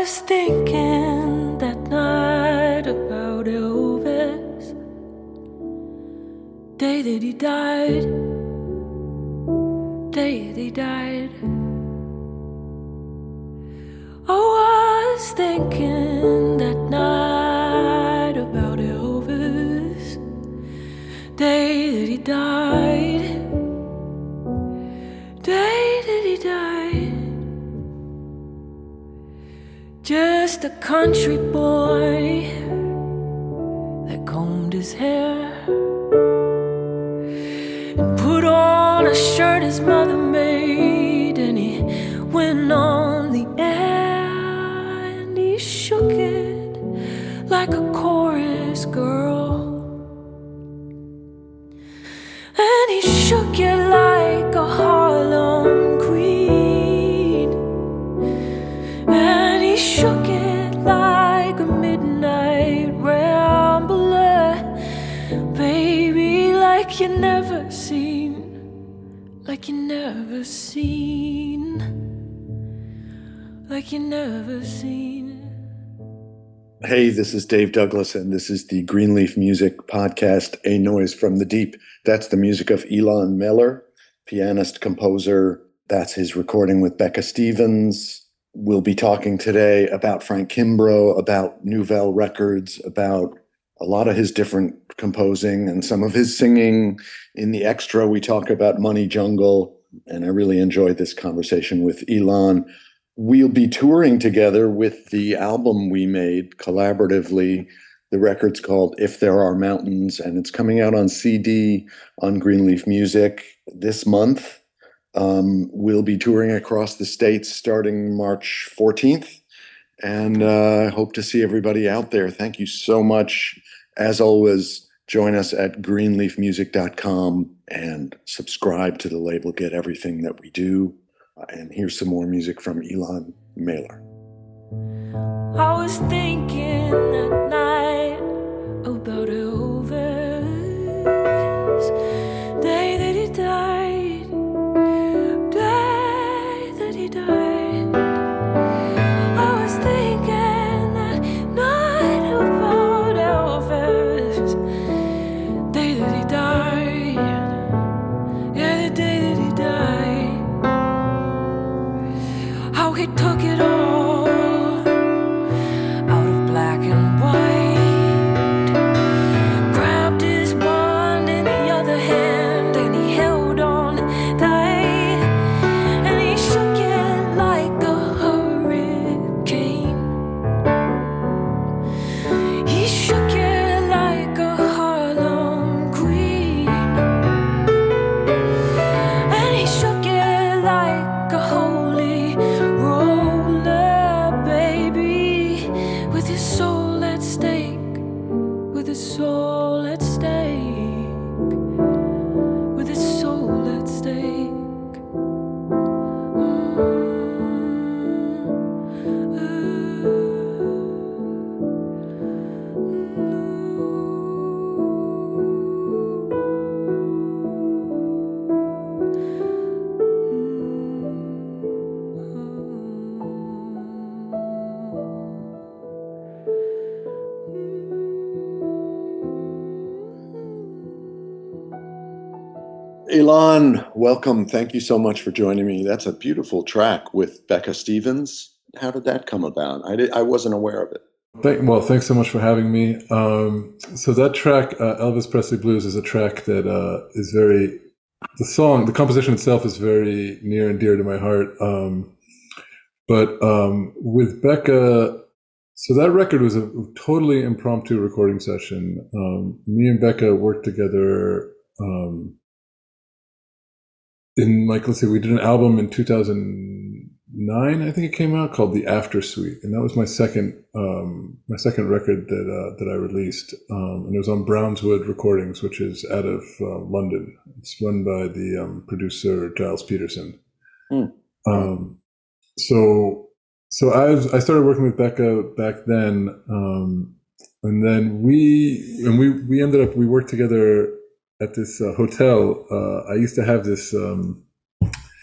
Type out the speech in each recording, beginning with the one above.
was thinking that night about Elvis, day that he died, day that he died. I was thinking that night about Elvis, day that he died, day that he died. Just a country boy that combed his hair and put on a shirt his mother made, and he went on the air and he shook it like a chorus girl, and he shook it like a Harlem queen, and he shook it like a midnight rambler, baby, like you never seen, like you never seen, like you never seen. Hey, this is Dave Douglas, and this is the Greenleaf Music Podcast, A Noise from the Deep. That's the music of Ilan Miller, pianist, composer. That's his recording with Becca Stevens. We'll be talking today about Frank Kimbrough, about Nouvelle Records, about a lot of his different composing and some of his singing. In the extra, we talk about Money Jungle, and I really enjoyed this conversation with Ilan. We'll be touring together with the album we made collaboratively. The record's called If There Are Mountains, and it's coming out on CD on Greenleaf Music this month. We'll be touring across the States starting March 14th, and I hope to see everybody out there. Thank you so much. As always, join us at greenleafmusic.com and subscribe to the label, get everything that we do. And here's some more music from Ilan Miller. I was thinking that night about Elvis, day that he died, day that he died. I was thinking that night about Elvis, day that he died, yeah, the day that he died. How he took it all out of black and white, grabbed his wand in the other hand, and he held on tight, and he shook it like a hurricane. He shook it like a Harlem queen, and he shook it like a holy roller, baby, with his soul at stake, with his soul at stake, with his soul at stake. Ilan, welcome. Thank you so much for joining me. That's a beautiful track with Becca Stevens. How did that come about? I wasn't aware of it. Thanks so much for having me. So that track, Elvis Presley Blues, is a track that is very, the composition itself is very near and dear to my heart. But with Becca, so that record was a totally impromptu recording session. Me and Becca worked together we did an album in 2009, I think it came out, called The After Suite, and that was my second record that I released, and it was on Brownswood Recordings, which is out of London. It's run by the producer Giles Peterson. So I started working with Becca back then, and then we worked together at this hotel. I used to have this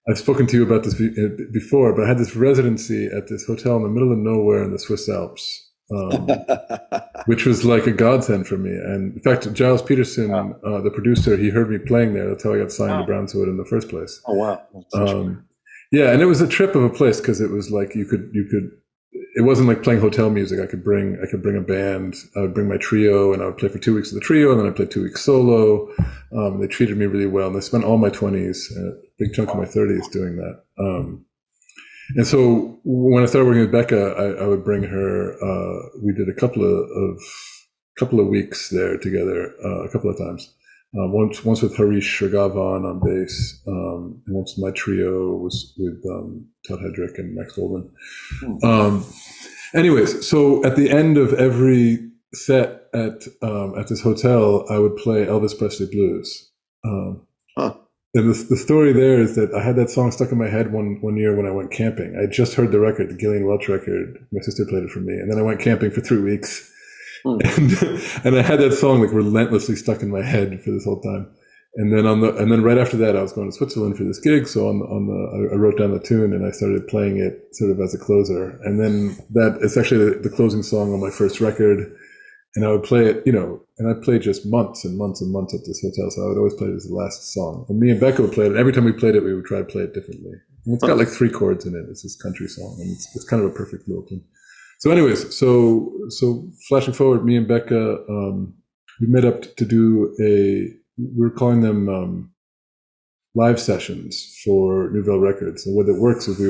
I've spoken to you about this before, but I had this residency at this hotel in the middle of nowhere in the Swiss Alps, which was like a godsend for me. And in fact, Giles Peterson, the producer, he heard me playing there. That's how I got signed to Brownswood in the first place. Oh wow! Yeah, and it was a trip of a place because it was like you could. It wasn't like playing hotel music. I could bring a band. I would bring my trio, and I would play for 2 weeks of the trio, and then I'd play 2 weeks solo. They treated me really well, and I spent all my 20s, a big chunk of my 30s doing that. And so when I started working with Becca, I would bring her. We did a couple of weeks there together, a couple of times. Once with Harish Shragavan on bass, and once my trio was with Todd Hedrick and Max Goldman. Anyways, so at the end of every set at this hotel, I would play Elvis Presley blues. And the story there is that I had that song stuck in my head one year when I went camping. I just heard the record, the Gillian Welch record. My sister played it for me, and then I went camping for 3 weeks. And I had that song like relentlessly stuck in my head for this whole time. And then right after that, I was going to Switzerland for this gig. So I wrote down the tune and I started playing it sort of as a closer. And then it's actually the closing song on my first record. And I would play it, and I played just months and months and months at this hotel. So I would always play it as the last song. And me and Becca would play it. And every time we played it, we would try to play it differently. And it's got like 3 chords in it. It's this country song, and it's kind of a perfect little tune. So anyways, so flashing forward, me and Becca, we met up to do we were calling them live sessions for Nouvelle Records. And what it works is we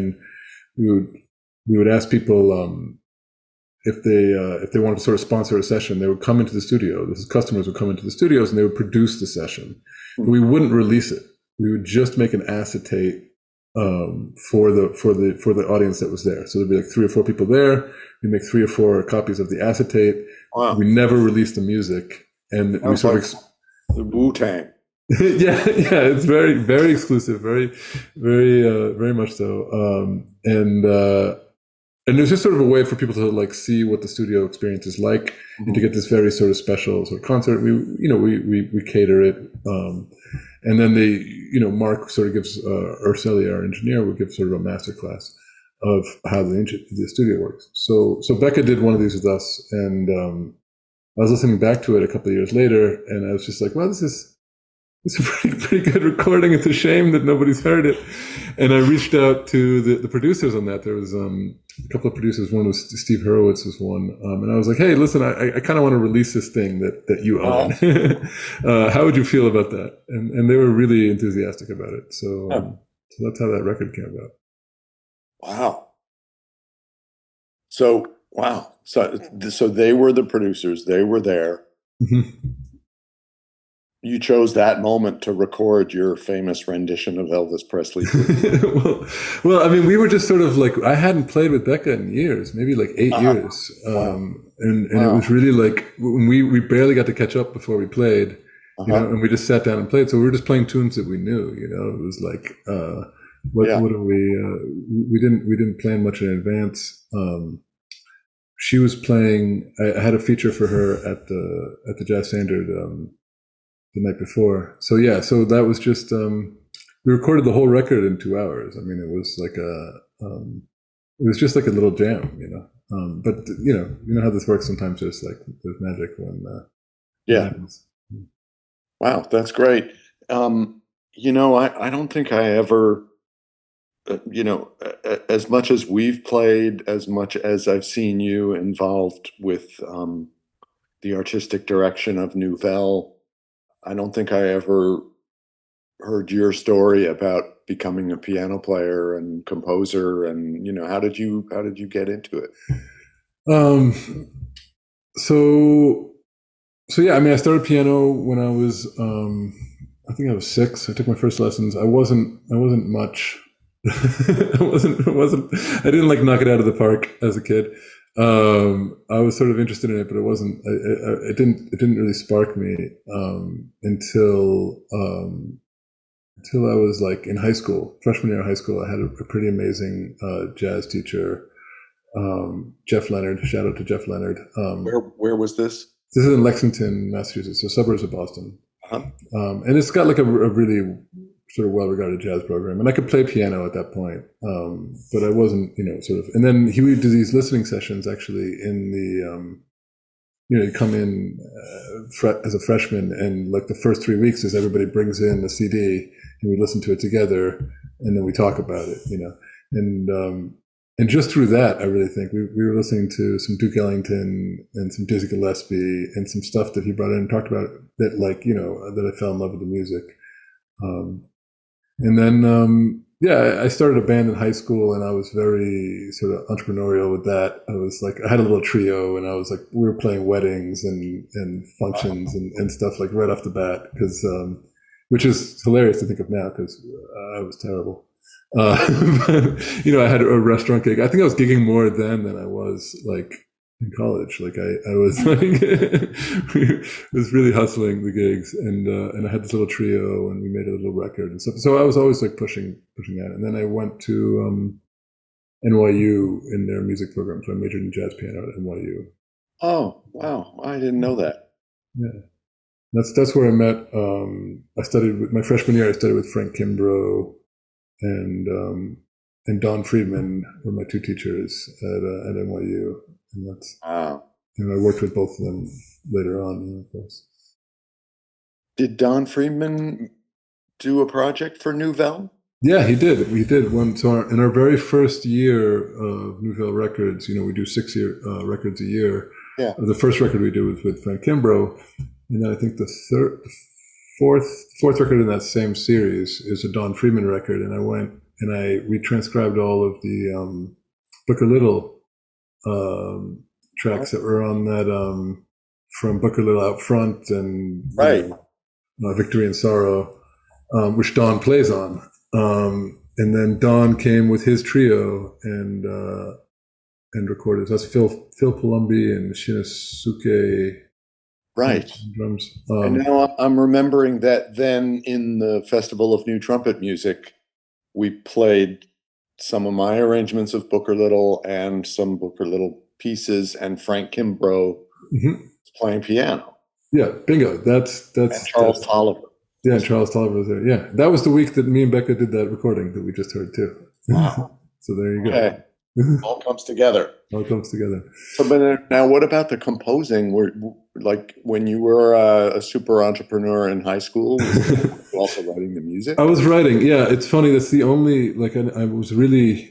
would ask people if they wanted to sort of sponsor a session, they would come into the studio. Customers would come into the studios and they would produce the session. But we wouldn't release it. We would just make an acetate for the audience that was there. So there'd be like 3 or 4 people there. We make 3 or 4 copies of the acetate. Wow. We never released the music, and we sort of the Wu-Tang. yeah, it's very, very exclusive, very, very, very much so. And it was just sort of a way for people to like see what the studio experience is like, and to get this very sort of special sort of concert. We cater it. And then Mark sort of gives, Urselli, our engineer, would give sort of a master class of how the studio works. So Becca did one of these with us, and I was listening back to it a couple of years later, and I was just like, well, this is a pretty good recording. It's a shame that nobody's heard it. And I reached out to the producers on that. There was a couple of producers. One was Steve Hurwitz was one. And I was like, hey, listen, I kind of want to release this thing that you own. How would you feel about that? And they were really enthusiastic about it. So that's how that record came about. Wow. So, wow. So they were the producers. They were there. Mm-hmm. You chose that moment to record your famous rendition of Elvis Presley. well, I mean, we were just sort of like, I hadn't played with Becca in years, maybe like 8 years. And it was really like, we barely got to catch up before we played, and we just sat down and played. So we were just playing tunes that we knew, it was like, what do we didn't plan much in advance. She was playing, I had a feature for her at the Jazz Standard, the night before. So that was just, we recorded the whole record in 2 hours. I mean, it was like it was just like a little jam, but you know how this works. Sometimes there's magic when, happens. Wow. That's great. I don't think I ever, as much as we've played, as much as I've seen you involved with, the artistic direction of Nouvelle, I don't think I ever heard your story about becoming a piano player and composer, and how did you get into it? So yeah, I mean, I started piano when I was I think I was 6. I took my first lessons. I wasn't much. I didn't like knock it out of the park as a kid. I was sort of interested in it, but it wasn't. It didn't really spark me until I was like in high school, freshman year of high school. I had a pretty amazing jazz teacher, Jeff Leonard. Shout out to Jeff Leonard. Where was this? This is in Lexington, Massachusetts, so suburbs of Boston. And it's got like a really sort of well-regarded jazz program, and I could play piano at that point, but I wasn't, sort of. And then he would do these listening sessions actually in the, you come in as a freshman, and like the first 3 weeks is everybody brings in a CD and we listen to it together, and then we talk about it, and just through that, I really think we were listening to some Duke Ellington and some Dizzy Gillespie and some stuff that he brought in and talked about that, like, that I fell in love with the music. And then, I started a band in high school, and I was very sort of entrepreneurial with that. I had a little trio, and I was like, we were playing weddings and functions and stuff like right off the bat, because, which is hilarious to think of now, because I was terrible. But, I had a restaurant gig. I think I was gigging more then than I was like in college. Like I was like, was really hustling the gigs, and I had this little trio, and we made a little record and stuff. So I was always like pushing that. And then I went to NYU in their music program. So I majored in jazz piano at NYU. Oh, wow. I didn't know that. Yeah. That's where I met. I studied with my freshman year. I studied with Frank Kimbrough and Don Friedman were my two teachers at NYU, and that's wow. And I worked with both of them later on, of course. Did Don Friedman do a project for Nouvelle? Yeah, he did. We did one. So in our very first year of Nouvelle Records, we do 6 records a year. Yeah. The first record we did was with Frank Kimbrough, and then I think the fourth record in that same series is a Don Friedman record, and I went and I retranscribed all of the Booker Little tracks that were on that from Booker Little Out Front and right. Victory and Sorrow, which Don plays on. And then Don came with his trio and recorded. That's Phil Palumbi and Shinosuke. Right. Drums. And now I'm remembering that then in the Festival of New Trumpet Music, we played some of my arrangements of Booker Little and some Booker Little pieces, and Frank Kimbrough playing piano. Yeah, bingo. That's and Charles Tolliver. Yeah, Charles Tolliver was there. Yeah, that was the week that me and Becca did that recording that we just heard too. Wow. So there you go. Okay. All comes together. All comes together. So, but now, what about the composing? Like when you were a super entrepreneur in high school, was you also writing the music? I was writing. Yeah, it's funny. That's the only I was really.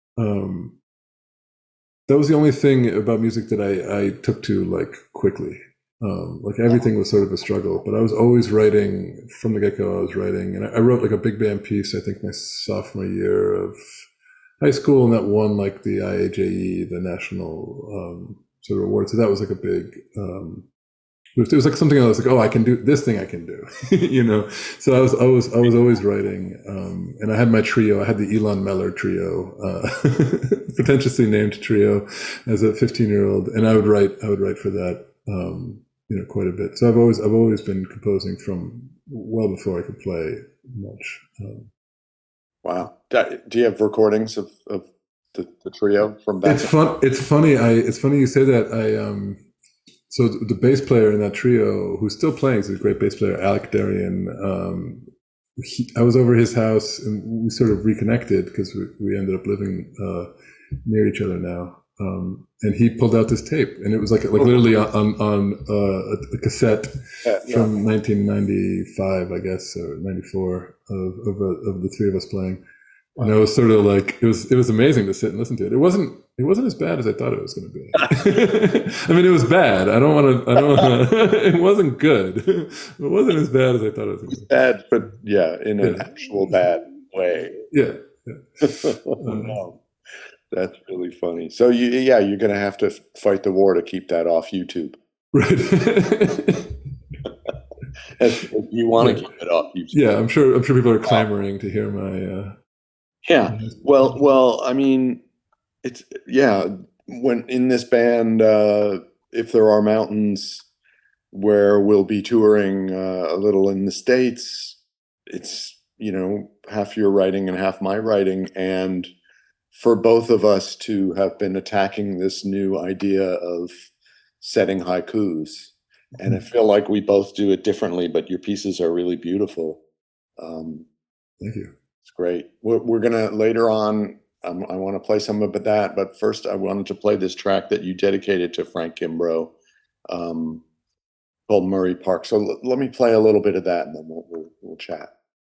That was the only thing about music that I took to like quickly. Like everything was sort of a struggle, but I was always writing from the get-go. I was writing, and I wrote like a big band piece, I think my sophomore year of high school, and that won like the IAJE, the national sort of award. So that was like a big, it was like something I was like, oh, I can do this thing I can do, So I was always writing. And I had my trio. I had the Elon Meller trio, pretentiously named trio as a 15-year-old. And I would write for that, quite a bit. So I've always been composing from well before I could play much. Wow. Do you have recordings of the trio from back? It's funny. It's funny you say that. So the bass player in that trio, who's still playing, is a great bass player, Alec Darien. I was over his house, and we sort of reconnected because we ended up living near each other now. And he pulled out this tape, and it was like literally on a cassette from 1995, I guess, or 94 of the three of us playing. Wow. And I was sort of like, it was amazing to sit and listen to it. It wasn't as bad as I thought it was going to be. I mean, it was bad. I don't want to, it wasn't good. It wasn't as bad as I thought it was going to be. Bad, but yeah, in an actual bad way. Yeah. No. That's really funny. So you're going to have to fight the war to keep that off YouTube. Right. If you want to keep it off YouTube. Yeah, I'm sure people are clamoring to hear my. Yeah. Well, I mean, it's when in this band, if there are mountains where we'll be touring a little in the States, it's half your writing and half my writing, and for both of us to have been attacking this new idea of setting haikus. And I feel like we both do it differently, but your pieces are really beautiful. Thank you. It's great. We're gonna later on. I want to play some of that, but first I wanted to play this track that you dedicated to Frank Kimbrough, um, called Murray Park. So let me play a little bit of that, and then we'll chat.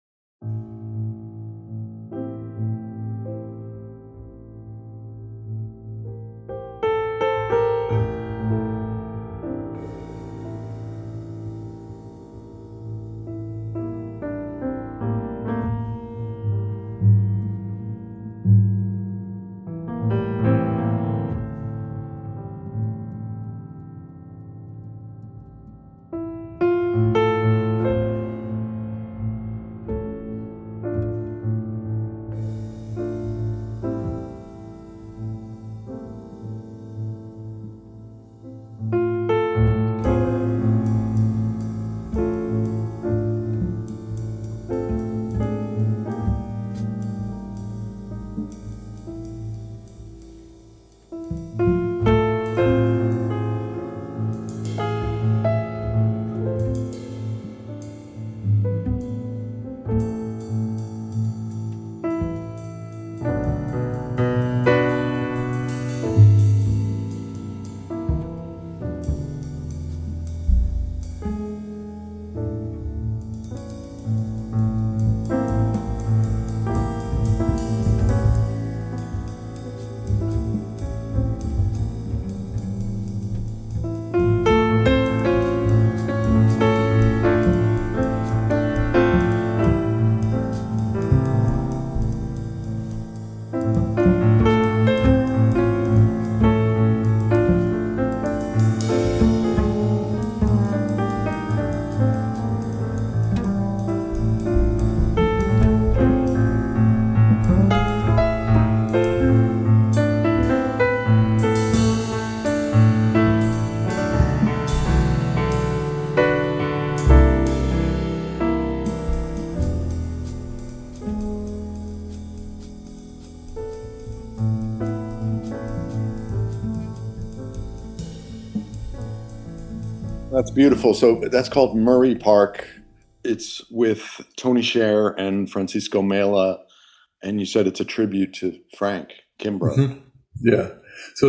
That's beautiful. So that's called Murray Park. It's with Tony Scher and Francisco Mela, and you said it's a tribute to Frank Kimbrough. Mm-hmm. Yeah. So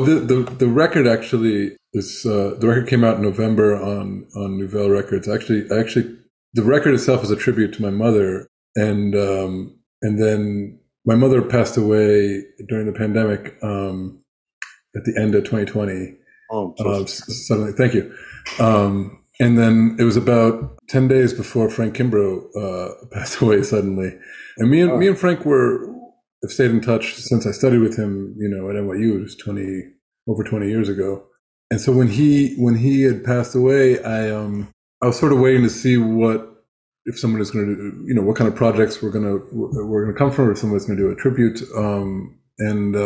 the record actually is the record came out in November on Nouvelle Records. Actually, the record itself is a tribute to my mother, and then my mother passed away during the pandemic at the end of 2020. Oh, suddenly, thank you. And then it was about 10 days before Frank Kimbrough passed away suddenly. And me and Frank have stayed in touch since I studied with him, at NYU. It was over 20 years ago. And so when he had passed away, I was sort of waiting to see if someone is going to do, what kind of projects were going to come from, or if someone was going to do a tribute. And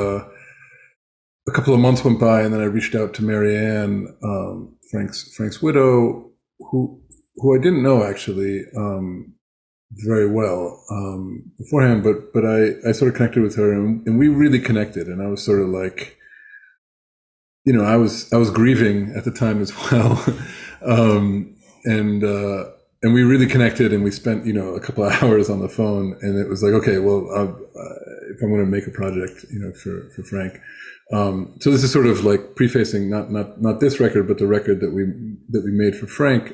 a couple of months went by, and then I reached out to Marianne, Frank's widow, who I didn't know actually very well beforehand, but I sort of connected with her, and we really connected. And I was sort of like, I was grieving at the time as well, and we really connected, and we spent a couple of hours on the phone, and it was like, okay, well, if I'm going to make a project, for Frank. So this is sort of like prefacing not this record, but the record that we made for Frank.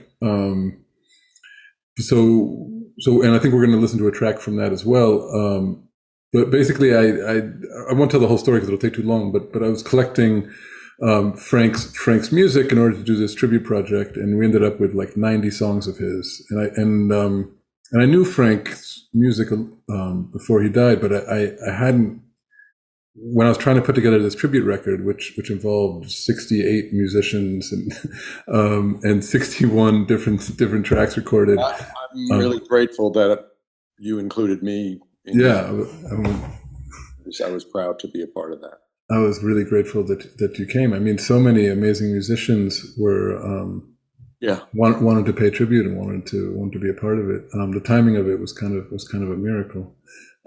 So and I think we're going to listen to a track from that as well. But basically, I won't tell the whole story because it'll take too long. But I was collecting Frank's music in order to do this tribute project, and we ended up with like 90 songs of his. And I knew Frank's music before he died, but I hadn't. When I was trying to put together this tribute record, which involved 68 musicians and 61 different tracks recorded. I'm really grateful that you included me. I was proud to be a part of that. I was really grateful that you came. I mean, so many amazing musicians were wanted to pay tribute and wanted to be a part of it. The timing of it was kind of a miracle.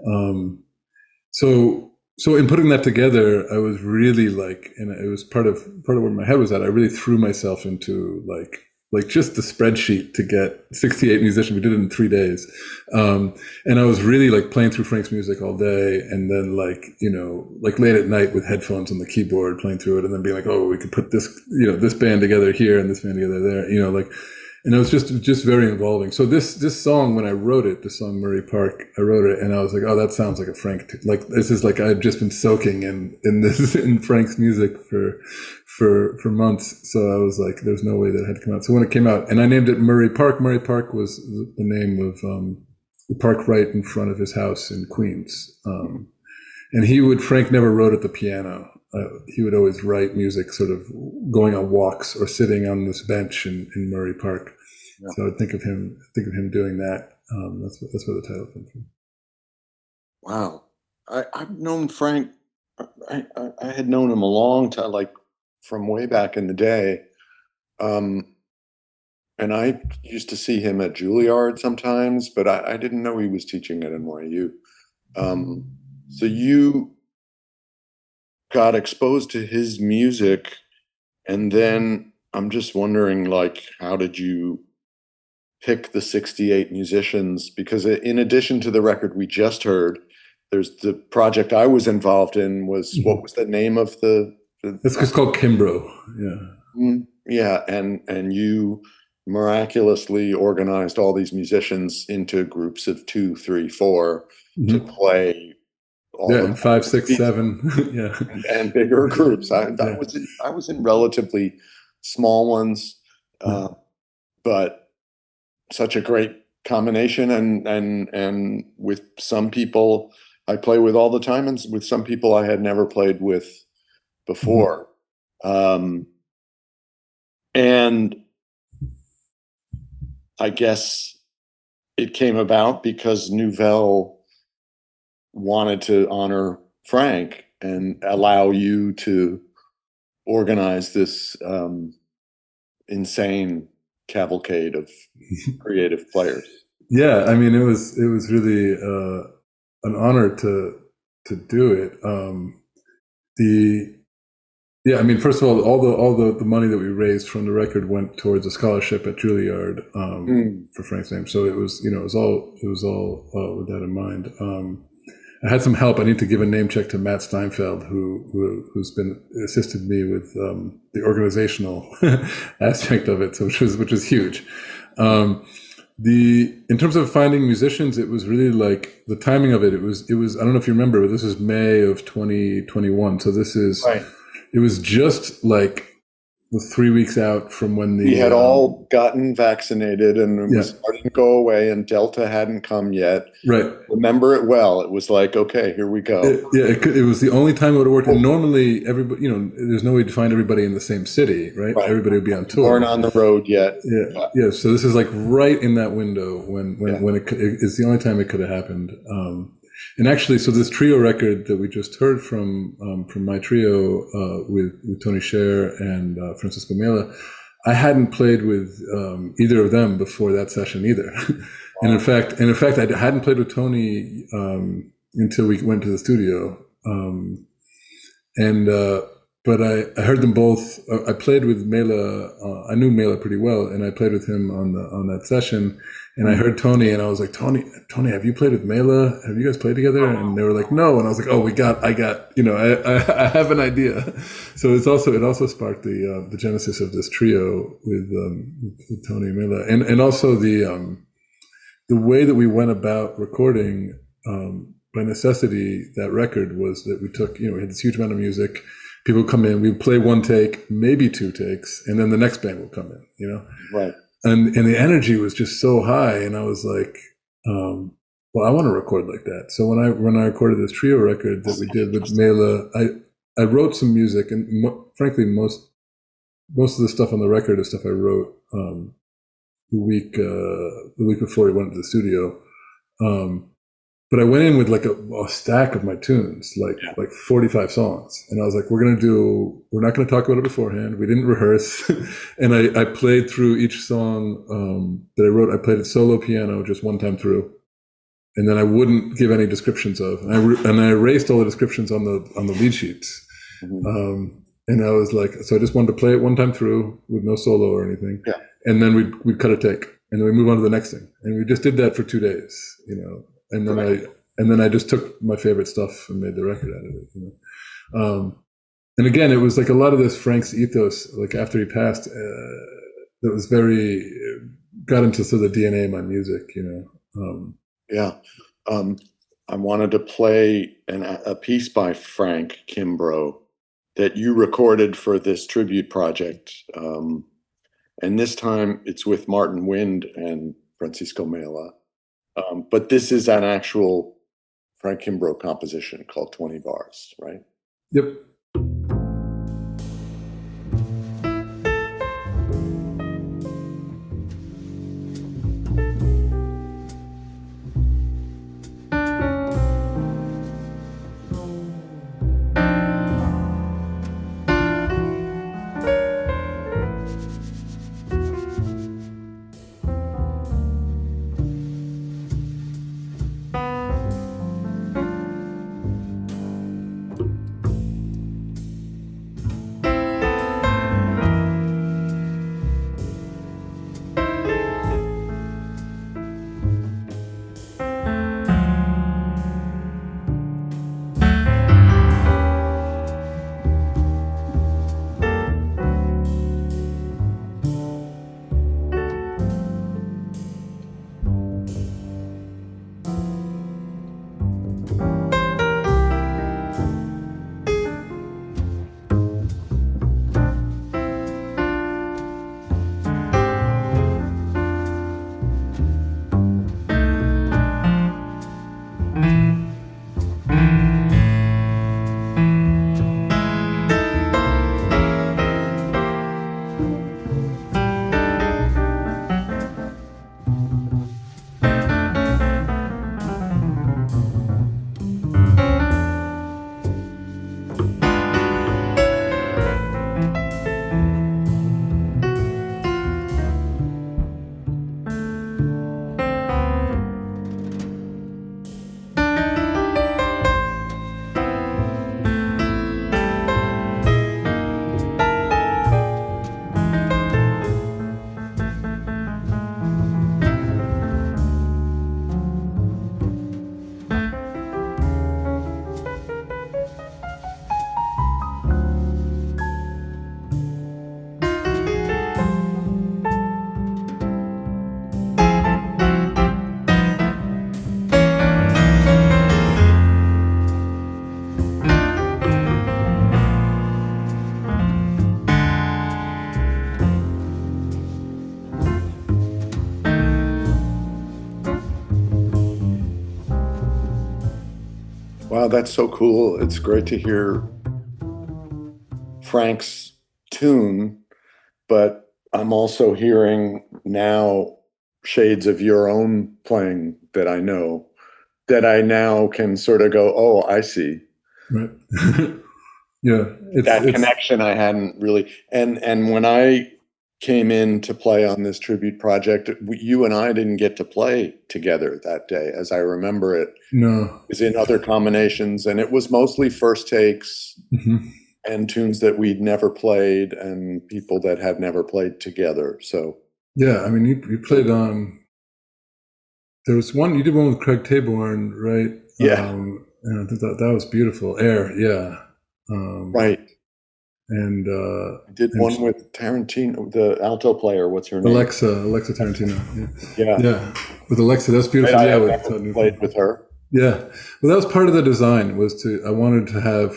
So in putting that together, I was really like, and it was part of where my head was at. I really threw myself into like like just the spreadsheet to get 68 musicians. We did it in 3 days. And I was really like playing through Frank's music all day. And then like, you know, like late at night with headphones on the keyboard playing through it, and then being like, oh, we could put this, you know, this band together here and this band together there, you know, like, and it was just very involving. So this song, when I wrote it, the song Murray Park, I wrote it and I was like, oh, that sounds like a Frank, like this is like, I've just been soaking in this, in Frank's music for months. So I was like, there's no way that it had to come out. So when it came out, and I named it Murray Park was the name of the park right in front of his house in Queens. And Frank never wrote at the piano. He would always write music sort of going on walks or sitting on this bench in Murray Park. Yeah. So I would think of him doing that. That's where the title comes from. Wow. I've known Frank. I had known him a long time, like from way back in the day. And I used to see him at Juilliard sometimes, but I didn't know he was teaching at NYU. So you got exposed to his music, and then I'm just wondering, like, how did you pick the 68 musicians? Because in addition to the record we just heard, there's the project I was involved in was, what was the name of it's just called Kimbrough. Yeah. Yeah. And you miraculously organized all these musicians into groups of 2, 3, 4 to play. Yeah, 5, 6, 7, yeah, and bigger groups. I was in relatively small ones, but such a great combination. And with some people I play with all the time, and with some people I had never played with before. And I guess it came about because Nouvelle wanted to honor Frank and allow you to organize this insane cavalcade of creative players. Yeah, I mean, it was really an honor to do it. I mean, first of all the money that we raised from the record went towards a scholarship at Juilliard for Frank's name. So it was, you know, it was all with that in mind. I had some help. I need to give a name check to Matt Steinfeld, who's been assisted me with the organizational aspect of it, so which is huge. In terms of finding musicians, it was really like the timing of it. It was. I don't know if you remember, but this is May of 2021. So this is. Right. It was just like the 3 weeks out from when we had all gotten vaccinated, and it was starting to go away, and Delta hadn't come yet. Right. Remember it well. It was like, okay, here we go. It was the only time it would have worked. And normally, everybody, you know, there's no way to find everybody in the same city, right? Everybody would be on tour. Weren't on the road yet. Yeah. So this is like right in that window when it's the only time it could have happened. And actually, so this trio record that we just heard from my trio with Tony Scher and Francisco Mela, I hadn't played with either of them before that session either. And in fact, I hadn't played with Tony until we went to the studio. But I heard them both. I played with Mela. I knew Mela pretty well, and I played with him on that session. And I heard Tony, and I was like, Tony, have you played with Mela? Have you guys played together? And they were like, no. And I was like, oh, I got, you know, I have an idea. So it also sparked the genesis of this trio with Tony and Mela, and also the way that we went about recording. By necessity, that record was that we took, you know, we had this huge amount of music. People would come in, we'd play one take, maybe 2 takes, and then the next band would come in, you know? Right. And the energy was just so high. And I was like, well, I want to record like that. So when I recorded this trio record that we did with Mela, I wrote some music, and frankly, most of the stuff on the record is stuff I wrote the week before we went to the studio. But I went in with like a stack of my tunes, like 45 songs. And I was like, we're not going to talk about it beforehand. We didn't rehearse. And I played through each song that I wrote. I played it solo piano just one time through. And then I wouldn't give any descriptions of. And I erased all the descriptions on the lead sheets. Mm-hmm. And I was like, so I just wanted to play it one time through with no solo or anything. Yeah. And then we'd cut a take, and then we move on to the next thing. And we just did that for 2 days, And then I just took my favorite stuff and made the record out of it. And again, it was like a lot of this Frank's ethos, like after he passed, that was got into sort of the DNA of my music, I wanted to play a piece by Frank Kimbrough that you recorded for this tribute project. And this time it's with Martin Wind and Francisco Mela. But this is an actual Frank Kimbrough composition called 20 Bars, right? Yep. Wow, that's so cool. It's great to hear Frank's tune, but I'm also hearing now shades of your own playing that I know, that I now can sort of go, oh, I see. Right. Yeah. That connection I hadn't really, and when I came in to play on this tribute project, you and I didn't get to play together that day, as I remember it. No. It was in other combinations, and it was mostly first takes and tunes that we'd never played and people that had never played together. So yeah, I mean, you played on. There was one you did one with Craig Taborn, right? Yeah, and I thought that was beautiful. Air, yeah. Right. And I did one with Tarantino, the alto player. What's her name? Alexa Tarantino. Yeah. With Alexa, that's beautiful. Right, yeah, I never played with her. Yeah, well, that was part of the design. I wanted to have,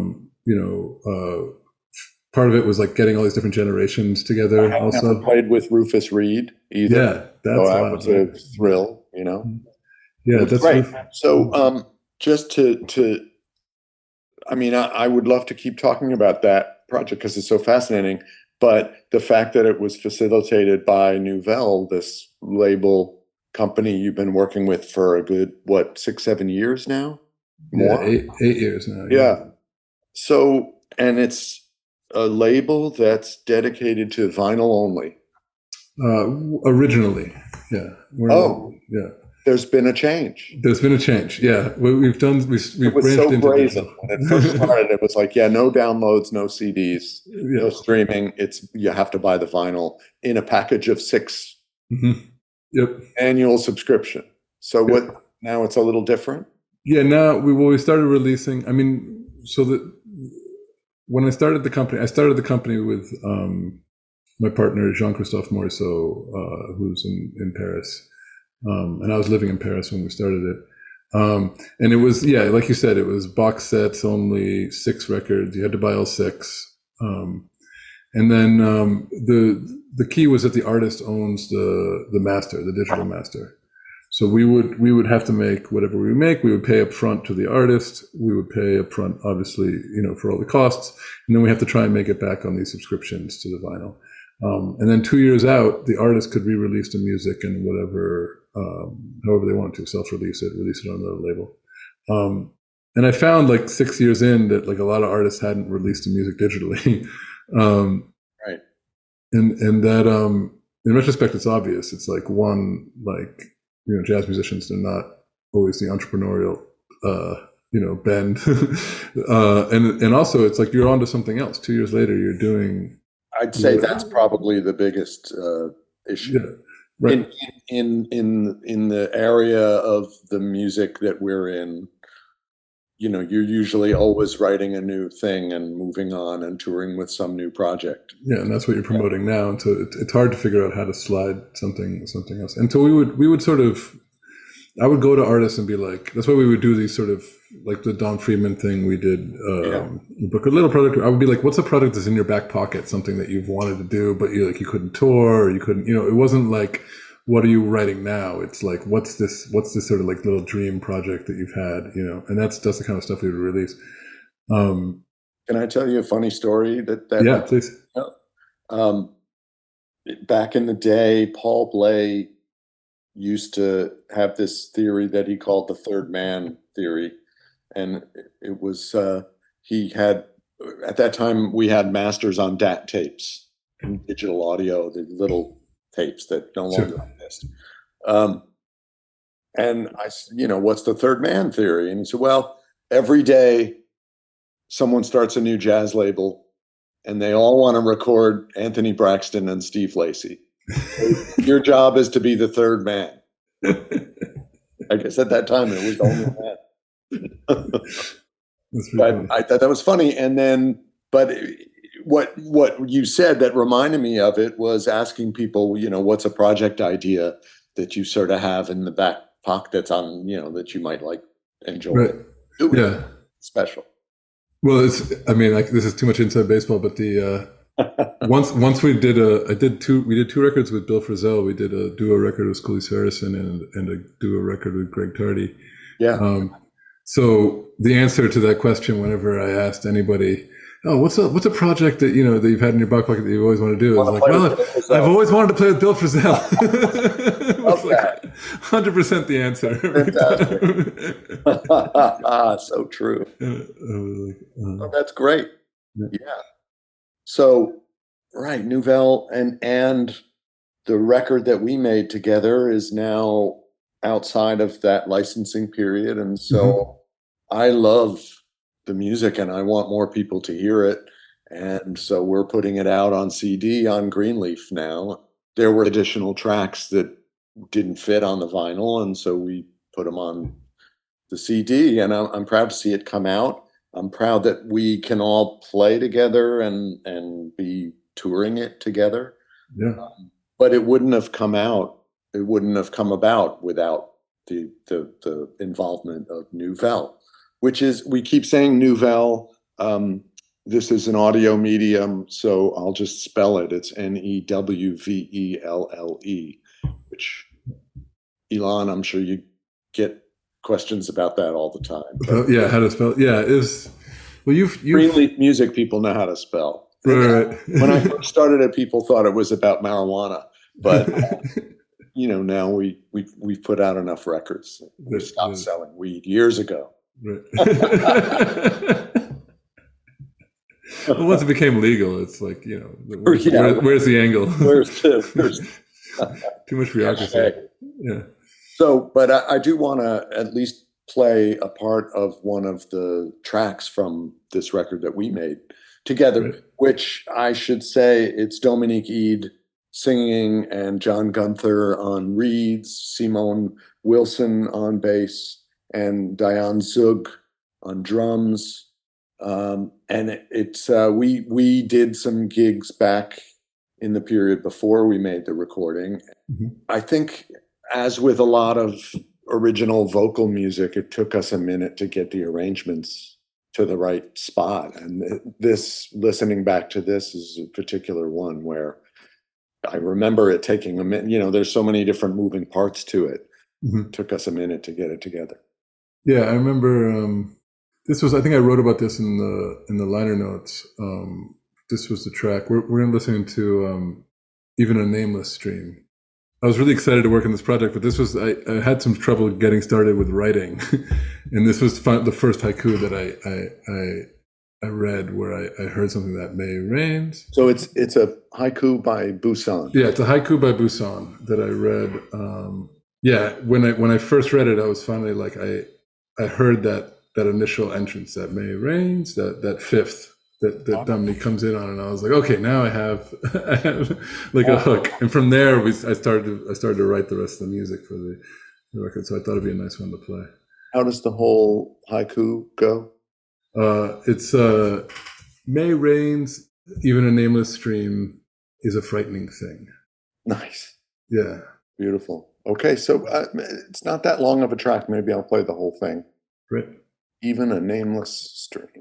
part of it was like getting all these different generations together. I never played with Rufus Reid either. Yeah, that's that was a thrill. Yeah, that's great. So, just to. I mean, I would love to keep talking about that project because it's so fascinating. But the fact that it was facilitated by Nouvelle, this label company you've been working with for a good, 6-7 years now? More? Yeah, 8 years now. Yeah. So, and it's a label that's dedicated to vinyl only. Originally, yeah. Oh. Yeah. There's been a change. There's been a change. Yeah, we've It was branched so into brazen digital. when it first started. It was like, yeah, no downloads, no CDs, no Yeah. streaming. It's you have to buy the vinyl in a package of 6 Mhm. Yep. annual subscription. So what? Now it's a little different. Yeah. Now we started releasing. I mean, so that when I started the company with my partner Jean-Christophe Morisseau, who's in Paris, and I was living in Paris when we started it. And it was, yeah, like you said, it was box sets, only 6 records. You had to buy all 6. And then the key was that the artist owns the master, the digital master. So we would have to make whatever we make. We would pay up front to the artist. We would pay up front, obviously, for all the costs. And then we have to try and make it back on these subscriptions to the vinyl. And then 2 years out, the artist could re-release the music and whatever, however they want to, self-release it, release it on the label. And I found like 6 years in that like a lot of artists hadn't released the music digitally. Right. And that, in retrospect, it's obvious. It's like one, like, jazz musicians, they're not always the entrepreneurial, bend. And also it's like you're onto something else. 2 years later, you're doing. I'd say that's probably the biggest issue. Yeah, right. In the area of the music that we're in, you're usually always writing a new thing and moving on and touring with some new project. Yeah, and that's what you're promoting now. And so it's hard to figure out how to slide something else. And so we would sort of, I would go to artists and be like, that's why we would do these sort of like the Don Friedman thing we did, book a little product. I would be like, what's a product that's in your back pocket, something that you've wanted to do, but you couldn't tour, or you couldn't, it wasn't like, what are you writing now? It's like, what's this sort of like little dream project that you've had, and that's the kind of stuff we would release. Can I tell you a funny story that yeah, please. Back in the day, Paul Bley used to have this theory that he called the third man theory. And it was, he had, at that time, we had masters on DAT tapes, digital audio, the little tapes that no longer exist. And I said, what's the third man theory? And he said, well, every day someone starts a new jazz label and they all want to record Anthony Braxton and Steve Lacy. Your job is to be the third man. I guess at that time it was only man. But I thought that was funny. And then, but what you said that reminded me of it was asking people, what's a project idea that you sort of have in the back pocket that's on, that you might like enjoy. Right. Yeah. Special. Well, this is too much inside baseball, but the once we did two records with Bill Frisell. We did a duo record with Schoolie Harrison and a duo record with Greg Tardy. Yeah. So the answer to that question, whenever I asked anybody, oh, what's a project that that you've had in your back pocket that you always want to do? I was like, well, I've always wanted to play with Bill Frisell. It was like 100% the answer. So true. Like, that's great. Yeah. So, right, Nouvelle and the record that we made together is now outside of that licensing period, and so I love the music and I want more people to hear it, and so we're putting it out on CD on Greenleaf now. There were additional tracks that didn't fit on the vinyl, and so we put them on the CD, and I'm proud to see it come out. I'm proud that we can all play together and be touring it together. Yeah. But it wouldn't have come out. It wouldn't have come about without the involvement of Nouvelle, which is, we keep saying Nouvelle. This is an audio medium, so I'll just spell it. It's Newvelle, which, Ilan, I'm sure you get questions about that all the time. Yeah, how to spell it. Yeah, Greenleaf Music people know how to spell. Right. When I first started it, people thought it was about marijuana, but now we've put out enough records. We stopped selling weed years ago. Right. Well, once it became legal, it's like, where's the angle? Where's too much bureaucracy. Yeah. So, but I do want to at least play a part of one of the tracks from this record that we made together, Right. which I should say it's Dominique Eade singing and John Gunther on reeds, Simone Wilson on bass, and Diane Zug on drums. And it's we did some gigs back in the period before we made the recording. Mhm. I think, as with a lot of original vocal music, it took us a minute to get the arrangements to the right spot. And this, listening back to this, is a particular one where I remember it taking a minute. You know, there's so many different moving parts to it. Mhm. It took us a minute to get it together. Yeah, I remember this was, I think I wrote about this in the liner notes. This was the track. We're listening to Even a Nameless Stream. I was really excited to work on this project, but this was, I had some trouble getting started with writing. And this was the first haiku that I read, where I heard something that May rains. So it's a haiku by Busan. Yeah, it's a haiku by Busan that I read. Yeah, when I first read it, I was finally like, I heard that initial entrance, that May rains, that fifth that Dominique comes in on, and I was like, okay, now I have like a hook. And from there, I started to write the rest of the music for the record. So I thought it'd be a nice one to play. How does the whole haiku go? It's May rains, even a nameless stream is a frightening thing. Nice. Yeah. Beautiful. Okay, so it's not that long of a track. Maybe I'll play the whole thing. Right. Even a nameless stream.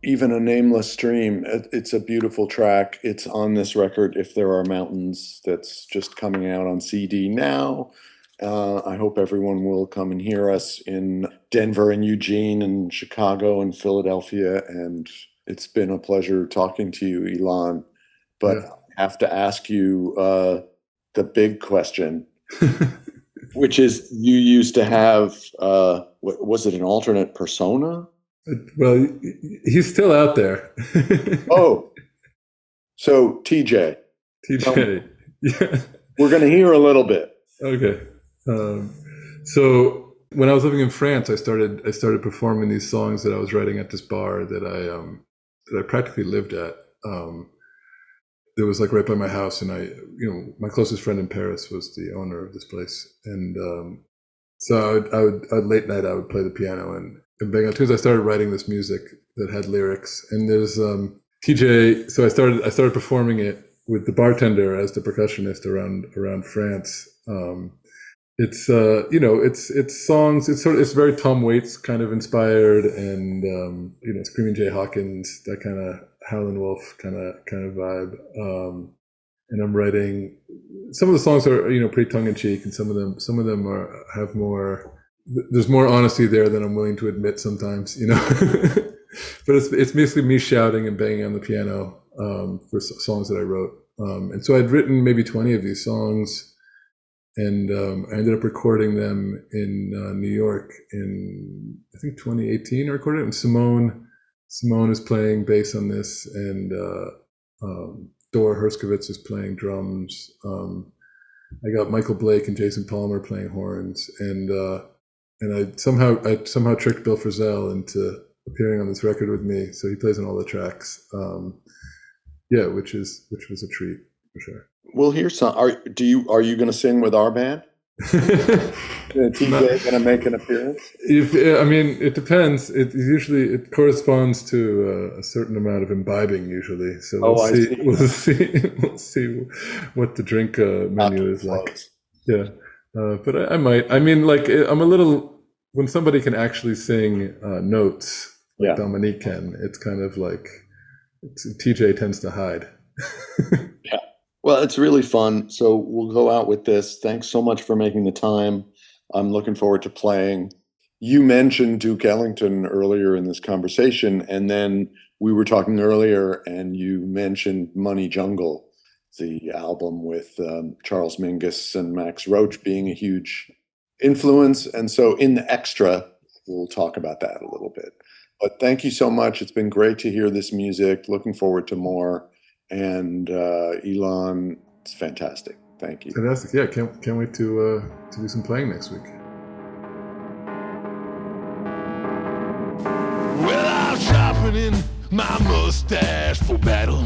Even a Nameless Stream. It's a beautiful track. It's on this record, If There Are Mountains, that's just coming out on CD now. I hope everyone will come and hear us in Denver and Eugene and Chicago and Philadelphia. And it's been a pleasure talking to you, Ilan. But Yeah. I have to ask you the big question, which is you used to have, was it an alternate persona? Well, he's still out there. Oh, so TJ. TJ. Yeah. We're going to hear a little bit. Okay. So when I was living in France, I started performing these songs that I was writing at this bar that I practically lived at. It was like right by my house, and my closest friend in Paris was the owner of this place, and so I would late night I would play the piano and bang out tunes. I started writing this music that had lyrics, and there's TJ. So I started performing it with the bartender as the percussionist around France. It's songs. It's very Tom Waits kind of inspired, and Screaming Jay Hawkins, that kind of Howlin' Wolf kind of vibe. And I'm writing. Some of the songs are pretty tongue in cheek, and some of them have more. There's more honesty there than I'm willing to admit sometimes, But it's basically me shouting and banging on the piano for songs that I wrote. And so I'd written maybe 20 of these songs, and I ended up recording them in New York in, I think, 2018. I recorded it, and Simone is playing bass on this, and Dora Herskovitz is playing drums. I got Michael Blake and Jason Palmer playing horns, and I somehow tricked Bill Frisell into appearing on this record with me, so he plays on all the tracks. Which was a treat for sure. We'll hear some. Are you going to sing with our band? TJ going to make an appearance? It depends. It corresponds to a certain amount of imbibing usually. So we'll see what the drink menu is like. Yeah, but I might. I'm a little. When somebody can actually sing notes like Dominique can, it's kind of like TJ tends to hide. Yeah. Well, it's really fun. So we'll go out with this. Thanks so much for making the time. I'm looking forward to playing. You mentioned Duke Ellington earlier in this conversation, and then we were talking earlier, and you mentioned Money Jungle, the album with Charles Mingus and Max Roach being a huge influence. And so in the extra, we'll talk about that a little bit. But thank you so much. It's been great to hear this music. Looking forward to more. And Ilan, it's fantastic. Thank you. Fantastic. Yeah, can't wait to do some playing next week. Well, I'm sharpening my mustache for battle,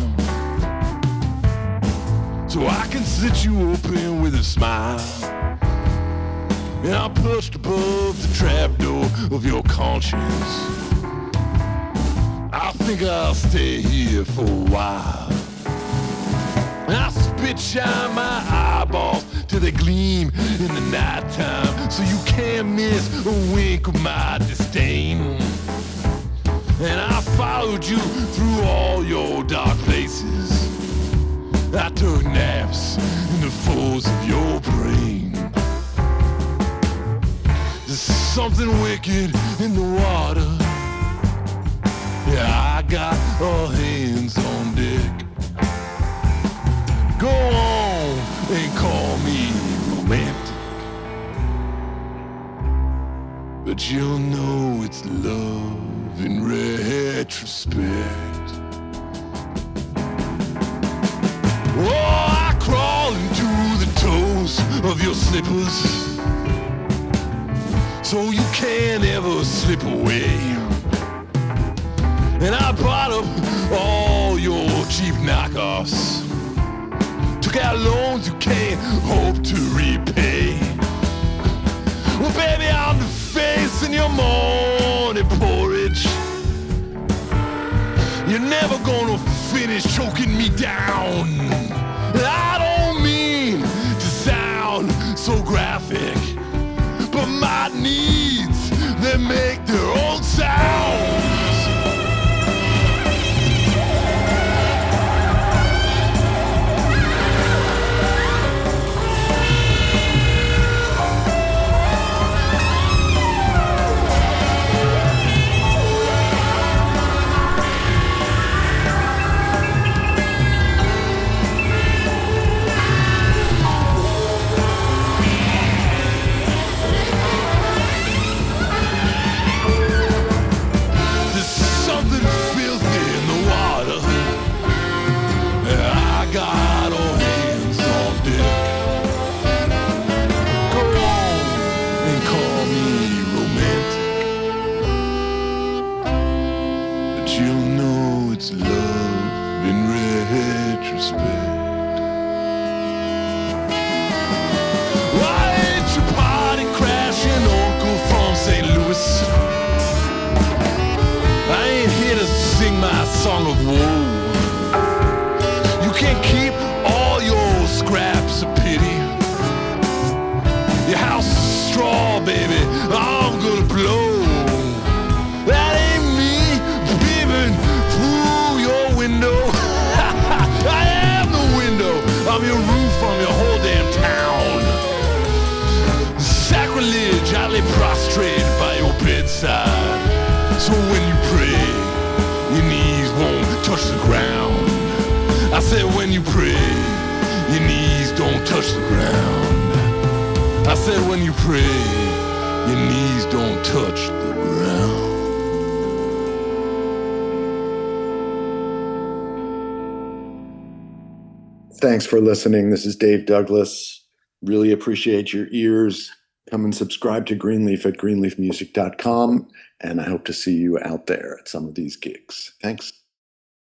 so I can sit you open with a smile. And I'm perched above the trapdoor of your conscience. I think I'll stay here for a while. And I spit shine my eyeballs till they gleam in the nighttime, so you can't miss a wink of my disdain. And I followed you through all your dark places. I took naps in the folds of your brain. There's something wicked in the water. Yeah, I got all hands on deck. Go on and call me romantic, but you'll know it's love in retrospect. Oh, I crawl into the toes of your slippers, so you can't ever slip away. And I bought up all your cheap knockoffs, took out loans you can't hope to repay. Well, baby, I'm the face in your morning porridge. You're never gonna finish choking me down. And I don't mean to sound so graphic, but my needs, they make their own sounds. in retrospect. Why ain't you party crashing, Uncle from St. Louis? I ain't here to sing my song of woe. You can't keep all your scraps of pity. Your house is straw, baby, I'm gonna blow. That ain't me peeping through your window. I am the window, I'm your roof on your whole damn town. Sacrilege, I lay prostrate by your bedside. So when you pray, your knees won't touch the ground. I said when you pray, your knees don't touch the ground. I said when you pray, your knees don't touch the ground. Thanks for listening. This is Dave Douglas. Really appreciate your ears. Come and subscribe to Greenleaf at greenleafmusic.com. And I hope to see you out there at some of these gigs. Thanks.